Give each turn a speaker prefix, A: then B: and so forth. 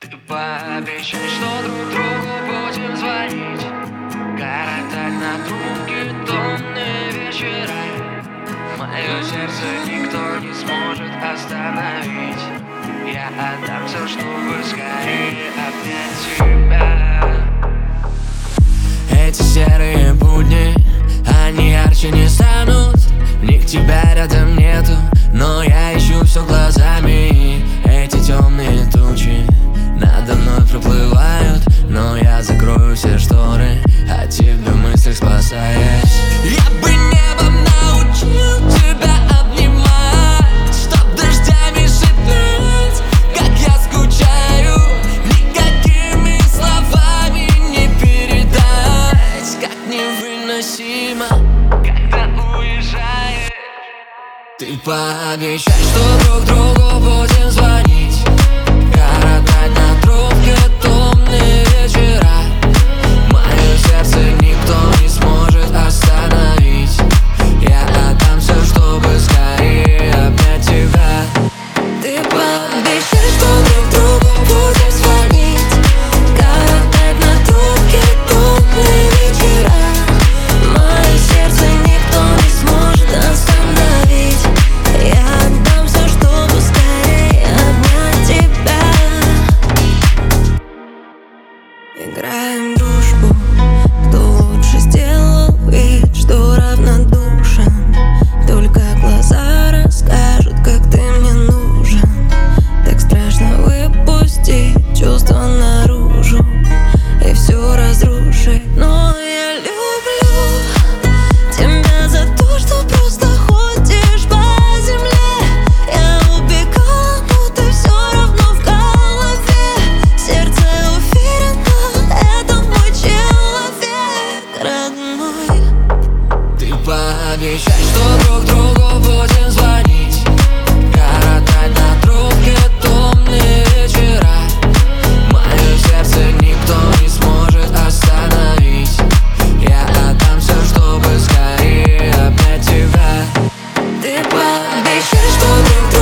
A: Ты пообещай, что друг другу будем звонить, коротать на трубке томные вечера. Мое сердце никто не сможет остановить. Я отдам все, чтобы скорее обнять тебя.
B: Эти серые будни, они ярче не станут. В них тебя рядом нету, но я ищу все глазами. Эти темные тучи надо мной проплывают, но я закрою все шторы, а тебя в мыслях спасаясь. Я бы небом научил тебя обнимать, чтоб дождями шептать, как я скучаю. Никакими словами не передать, как невыносимо,
A: когда уезжаешь.
B: ты пообещай, что друг другу будем звонить, коротать на трубке томные вечера. Мое сердце никто не сможет остановить. Я отдам все, чтобы скорее обнять тебя.
C: Ты пообещай, что друг другу будем звонить, коротать на трубке томные вечера. Мое сердце никто не сможет остановить. Я отдам все, чтобы скорее обнять тебя. Играем в дружбу, кто лучше сделал вид, что равнодушен. Только глаза расскажут, как ты мне нужен. Так страшно выпустить чувства наружу и все разрушить. Но я люблю тебя за то, что просто ходишь по земле. Я убегала, но ты все равно в голове. Сердце уверено, это мой человек родной.
B: Ты пообещай, что друг другу будем звонить, коротать на трубке томные вечера. Мое сердце никто не сможет остановить. Я отдам все, чтобы скорее обнять тебя.
C: Ты пообещай, что друг